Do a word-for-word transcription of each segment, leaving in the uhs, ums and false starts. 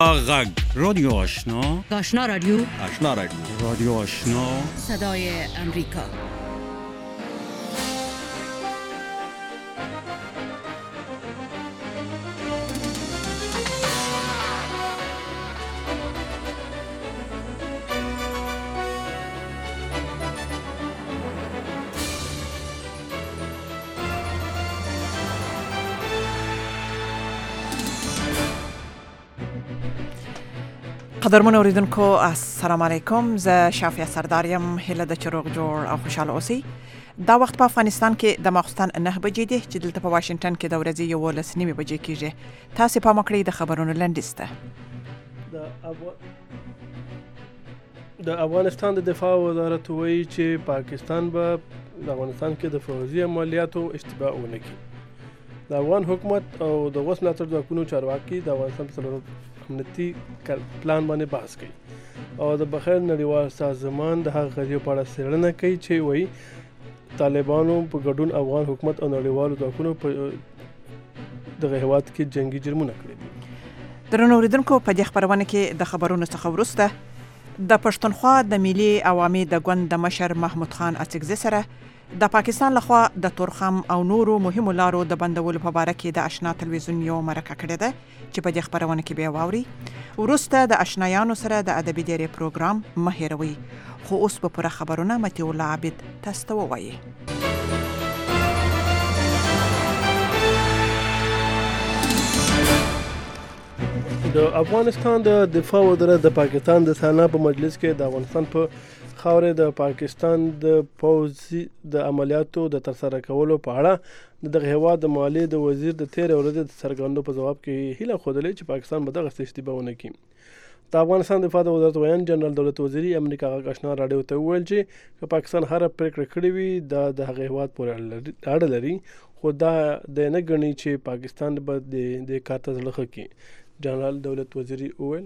غگ رادیو آشنا آشنا رادیو آشنا رادیو رادیو آشنا صدای امریکا. قدرمن اوریدونکو السلام علیکم. ز شافیه سرداریم. هله د چروغ جوړ او خوشاله اوسئ. دا وخت په افغانستان کې د ماخستن نه بجې دي چې دلته په واشنگټن کې د ورځې یولس نیمې بجې کېږي. تاسو په مکړې د خبرونو لنډیسته. د افغان د افغانستان د دفاع وزارت وایي چې پاکستان به د افغانستان کې د فوزي عملیاتو اشتباه ونه کړي. د افغان حکومت او د غوث ملاتړ ځواکونو چارواکي د افغانستان په څلورم امنیتي پلان باندې بحث کوي او د بخیر نړیوال سازمان د هغه قضیو په اړه څېړنه کوي چې وایي طالبانو په ګډون افغان حکومت او نړیوالو ځواکونو په دغه هېواد کې جنگي جرمونه کړي دي. درنو اوریدونکو په دې خبرونه کې د خبرونو څخه وروسته د پښتونخوا د ملي عوامي د ګوند د مشر محمود خان اڅکزي سره د پاکستان لخوا د تورخم او نورو مهمو لارو د بندولو په اړه کې د آشنا تلویزیون یو مرکه کړې ده چې په دې خبرونه کې به واوري. وروسته د آشنایانو سره د ادبي ډیری پروګرام مهیروي. خو اوس په پوره خبرونه متي الله عابد تاسو ته وایي. د افغانستان د دفاع وزارت د پاکستان د سنا په مجلس کې د افغانستان په خاورې د پاکستان د پوځي د عملیاتو د ترسره کولو په اړه د دغه هېواد د مالیې د وزیر د تېرې ورځې د څرګندو په ځواب کې هیله ښودلې چې پاکستان به دغسې اشتباه ونه کړي. د افغانستان دفاع د وزارت ویان جنرال دولت وزیري امریکا غږ آشنا راډیو ته وویل چې که پاکستان هره پرېکړه کړې وي دا د هغه هېواد پورې اړه لري، خو دا د نه ګڼي چې پاکستان به د دې کار ته زړه ښه کړي. جنرال دولت وزیري وویل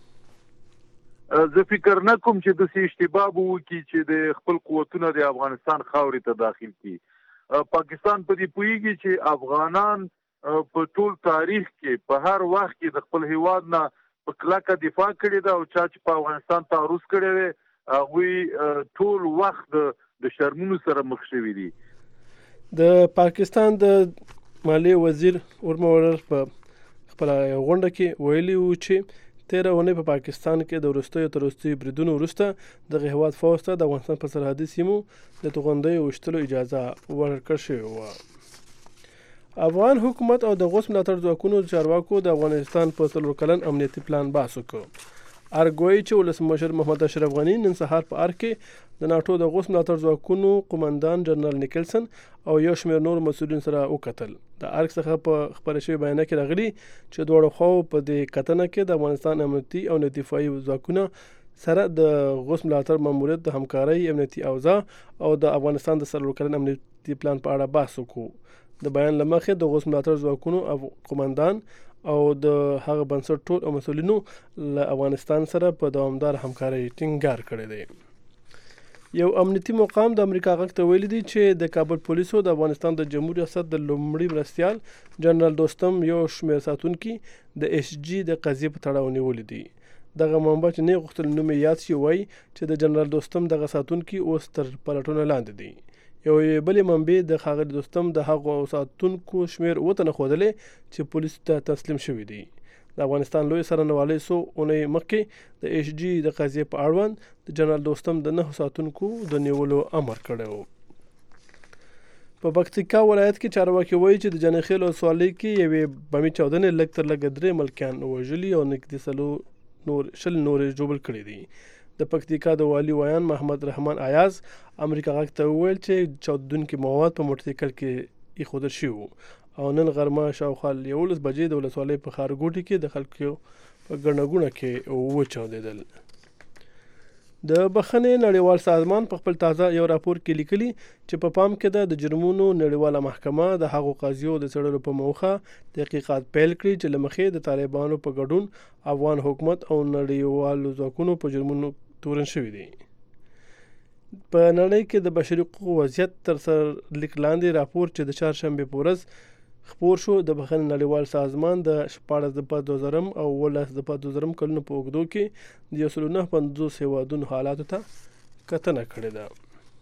زه فکر نه کوم چې د اشتباه به وکړي چې د خپل قوتونه د افغانستان خاورې ته داخل کړي. پاکستان په دې پوهیږي چې افغانان په ټول تاریخ کې په هر وخت کې د خپل هیواد نه په کلکه دفاع کړې ده او چا چې په افغانستان تعرض کړی دی هغوی ټول وخت د شرمونو سره مخ شوي دي. د پاکستان د مالیې وزیر ورموړر په خپله غونډه کې ویلي وو چې تیره اونۍ په پاکستان کې د وروستیو تر وروستیو بریدونو وروسته دغه هېواد فوج ته د افغانستان په سرحدي سیمو د توغندیو ویشتلو اجازه ورکړل شوې وه. افغان حکومت او د غوث ملاتړ ځواکونو چارواکو د افغانستان په څلور کلن امنیتي پلان بحث وکړ. ارګوي چې ولسمشر محمد اشرف غني نن سهار په ارګ کې د ناټو د غوث ملاتړ ځواکونو قومندان جنرال نیکلسن او یو شمېر نور مسؤلین سره وکتل. د ارګ څخه په خپره شوې بیانیه کې راغلي چې دواړو خواو په دې کتنه کې د افغانستان امنیتي او دفاعي ځواکونه سره د غوث ملاتړ ماموریت د همکارۍ امنیتي اوضاع او د افغانستان د څلور کلن امنیتي پلان په اړه بحث وکړو. د بیان له مخې د غوث ملاتړ ځواکونو قومندان او د هغه بنسټ ټول او مسؤلینو له افغانستان سره په دوامدار همکارۍ ټینګار کړی دی. یو امنیتي مقام د امریکا غږ ته ویلي دی چې د کابل پولیسو د افغانستان د جمهور ریاست د لومړي مرستیال جنرال دوستم یو شمېر ساتونکي د ایس جي د قضیې په تړاو نیولي دي. دغه منبع چې نه غوښتل نوم یې یاد شي وایي چې د جنرال دوستم دغه ساتونکي اوس تر پلټونه لاندې دي. یو بلې منبع د ښاغلي دوستم د هغو ساتونکو شمېر اووه تنه ښودلی چې پولیسو ته تسلیم شوي دي. د افغانستان لوی څارنوالۍ څو اونۍ مخکې د ایس جي د قضیې په اړوند د جنرال دوستم د نهو ساتونکو د نیولو امر کړی و. په پکتیکا ولایت کې چارواکي وایي چې د جنخیل ولسوالۍ کې یوې بمي چاودنې لږ تر لږه درې ملکیان وژلي او نږدې څلور نور شل نورې ژوبل کړي دي. د پکتیکا د والي ویان محمد رحمان ایاز امریکا غږ ته وویل چې چاودونکي مواد په موټرسایکل کې ایښودل شوي او نن غرمه شاوخوا یولس بجې د ولسوالۍ په ښارګوټي کې د خلکو په ګڼه ګوڼه کې وچاودېدل. د بخښنې نړیوال سازمان په خپل تازه یو راپور کې لیکلي چې په پام کې ده د جرمونو نړیواله محکمه د هغو قاضیو د څېړلو په موخه تحقیقات پیل کړي چې له مخې د طالبانو په ګډون افغان حکومت او نړیوالو ځواکونو په جرمونو تورن شوي دي. په نړۍ کې د بشري حقوقو وضعیت تر سر لیک لاندې راپور چې د چهارشنبې په ورځ خپور شو. د بخښنې نړیوال سازمان د شپاړس د په دوه زرم او اوولس د په دوه زرم کلونو په اوږدو کې د یو سلو نهه پنځوس هېوادونو حالاتو ته کتنه کړې ده.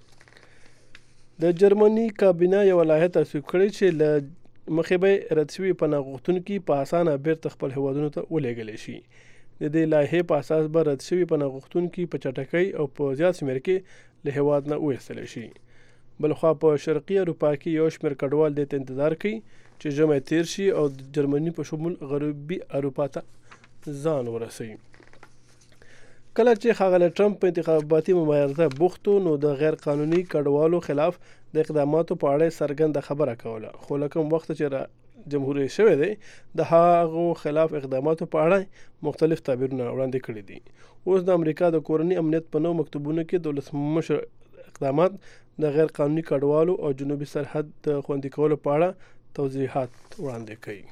د جرمني کابینه یو لایحه تصویب کړې چې له مخې به رد شوي پناه غوښتونکي په اسانه بیرته خپل هېوادونو ته ولېږلی شي. د دې لایحې په اساس به رد شوي پناه غوښتونکي په چټکۍ او په زیات شمېر کې له هېواد نه وایستلی شي. بلخوا په شرقي اروپا کې یو شمېر کډوال دې ته انتظار کوي چې ژمی تیر شي او د جرمني په شمول غربي اروپا ته ځان ورسوي. کله چې ښاغلی ټرمپ په انتخاباتي مبارزه بوخت و نو د غیر قانوني کډوالو خلاف د اقداماتو په اړه څرګنده خبره کوله، خو له کوم وخته چې را جمهوریت شوی دی د هغو خلاف اقداماتو په اړه مختلف تعبیرونه وړاندې کړي دي. اوس د امریکا د کورني امنیت په نوو مکتوبونو کې د ولسمشر اقدامات د غیر قانوني کډوالو او جنوبي سرحد د خوندي کولو په اړه توضیحات وړاندې کوي.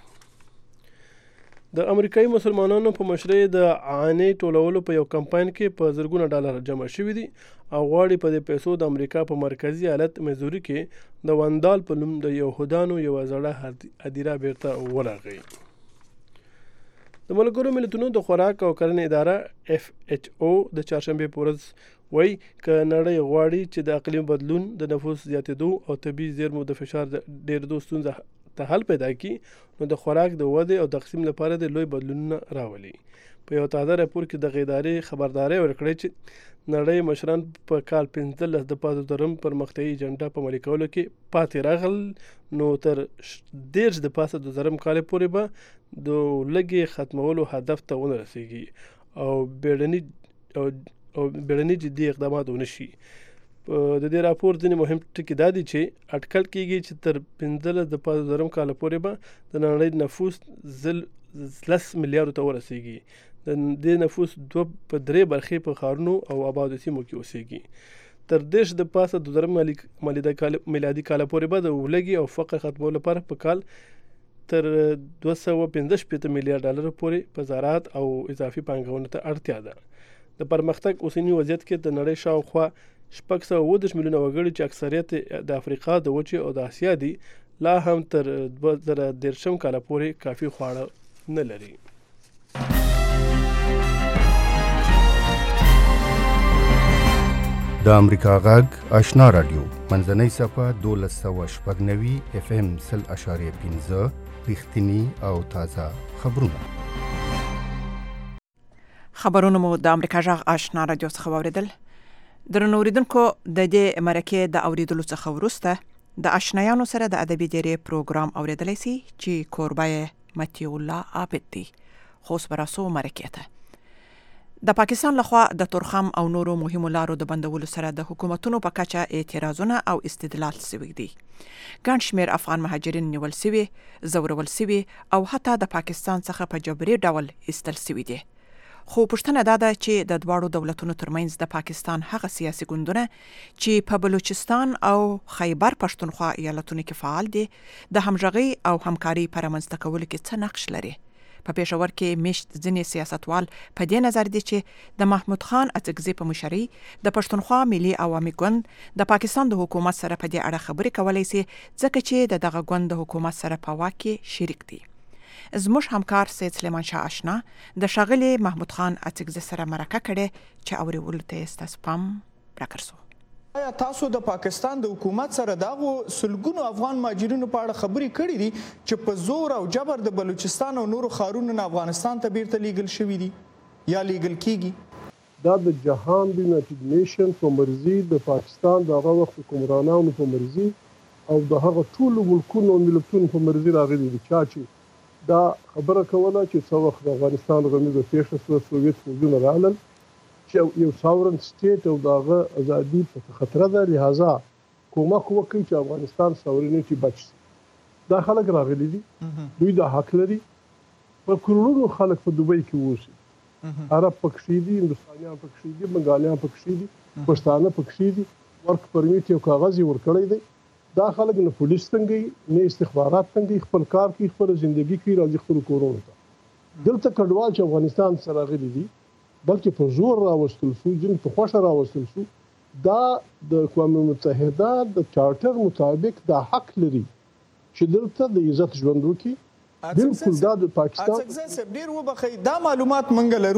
د امریکایي مسلمانانو په مشرۍ د عانې ټولولو په یو کمپاین کې په زرګونه ډالر جمع شوي دي او غواړي په دې پیسو د امریکا په مرکزي ایالت میزوري کې د وندال په نوم د یهودانو یوه زړه هدیره بیرته ورغوي. د ملګرو ملتونو د خوراک او کرنې اداره اف ایچ او د چهارشنبې په ورځ وایي که نړۍ غواړي چې د اقلیم بدلون، د نفوس زیاتېدو او طبیعي زیرمو د فشار د ډېرېدو ستونزه ته حل پیدا کړي نو د خوراک د ودې او تقسیم لپاره د لوی بدلونونه راولي. په یو تازه راپور کې دغه ادارې خبرداری ورکړې چې نړۍ مشران په کال پنځلس د پاتې درم پرمختیایي ایجنډا په عملي کولو کې پاتې راغل نو تر دېرش د پاسه د زرم کال پورې به د لږې ختمولو هدف ته ونه رسیږي او بیړني او او بیړني جدي اقدامات ونه شي. د دې راپور ځینې مهم ټکي دا دي چې اټکل کېږي چې تر پنځلس د پاتې درم کال پورې به د نړۍ نفوس زل لس میلیارډو ته ورسیږي. د دې نفوس دوه په درې برخې په ښارونو او آبادو سیمو کې اوسیږي. تر دېرش د پاسه د درم میلادي کال پورې به د ولږې او فقر ختمولو لپاره په کال تر دوه سوه پنځه شپېته میلیارډ ډالر پورې په زراعت او اضافي پانګونې ته اړتیا ده. د پرمختګ اوسني وضعیت کې د نړۍ شاوخوا شپږ سوه اووه دېرش میلیونه وګړي چې اکثریت د افریقا د وچې او د اسیا دي لا هم تر دوه زره دېرشم کاله پورې کافي خواړه نه لري. د امریکا غږ آشنا رادیو منځنۍ صفحه دولس سوه شپږ نوي اف ام سل اشاریه پنځه رښتیني او تازه خبرونه. خبرونه مو د امریکا غږ آشنا رادیو څخه واوریدل. درنو اوریدونکو د دې مرکې د اوریدلو څخه وروسته د آشنایانو سره د ادبي ډیرې پروګرام اوریدلی سي چې کوربه متي الله عابد دی. خو اوس به راسو مرکې ته. د پاکستان لخوا د تورخم او نورو مهمو لارو د بندولو سره د حکومتونو په کچه اعتراضونه او استدلال سوي دي. ګڼ شمېر افغان مهاجرین نیول سوي، ځورول سوي او حتی د پاکستان څخه په جبري ډول ایستل سوي دي. خو پوښتنه دا ده چې د دواړو دولتونو ترمنځ د پاکستان هغه سیاسي ګوندونه چې په بلوچستان او خیبر پښتونخوا ایالتونو کې فعال دي د همغږۍ او همکاري په رامنځته کولو کې څه نقش لري. په پېښور کې میشت ځینې سیاستوال په دې نظر دي چې د محمود خان اڅکزي په مشرۍ د پښتونخوا ملي عوامي ګوند د پاکستان د حکومت سره په دې اړه خبرې کولی سي ځکه چې د دغه ګوند د حکومت سره په واک کې شریک دي. زموږ همکار سید سلیمان شاه آشنا د ښاغلي محمود خان اڅکزي سره مرکه کړې چې اورېدلو ته یې ستاسو پام راکړسو. آیا تاسو د پاکستان د حکومت سره دغو سلګونو افغان مهاجرینو په اړه خبرې کړې دي چې په زور او جبر د بلوچستان او نورو ښارونو نه افغانستان ته بیرته لیږل شوي دي یا لیږل کیږي؟ دا د جهان د یونایټډ نیشن په مرضي د پاکستان د هغه وخت حکمرانانو په مرضي او د هغه ټولو ملکونو او ملتونو په مرضي راغلي دي. چا چې دا خبره کوله چې څه وخت د افغانستان غمیزه پیښه شوه، سوویت فوجونه راغلل چې یو ساورن سټیټ او د هغه ازادي په خطره ده، لهذا کومک وکړي چې افغانستان ساورنټي بچ شي. دا خلک راغلي دي، دوی دا حق لري. په کروڑونو خلک په دوبۍ کې اوسي، عرب پکښې دي، هندوستانیان پکښې دي، بنګالیان پکښې دي، پښتانه پکښې دي. ورک پرمیټ یو کاغذ یې ورکړی دی. دا خلک نه پولیس تنګي نه استخبارات تنګي، خپل کار کوي، خپل ژوندګي کوي، راځي خپل کورونو ته. دلته کډوال چې افغانستان سره راغلي دي بلکې په زور راوستل شو، ځینې په خوښه راوستل شو. دا د اقوام متحده د چارټر مطابق دا حق لري چې دلته د عزت ژوند وکړي. بالکل دا د پاکستان ډیر وبخښئ دا معلومات منګ لرو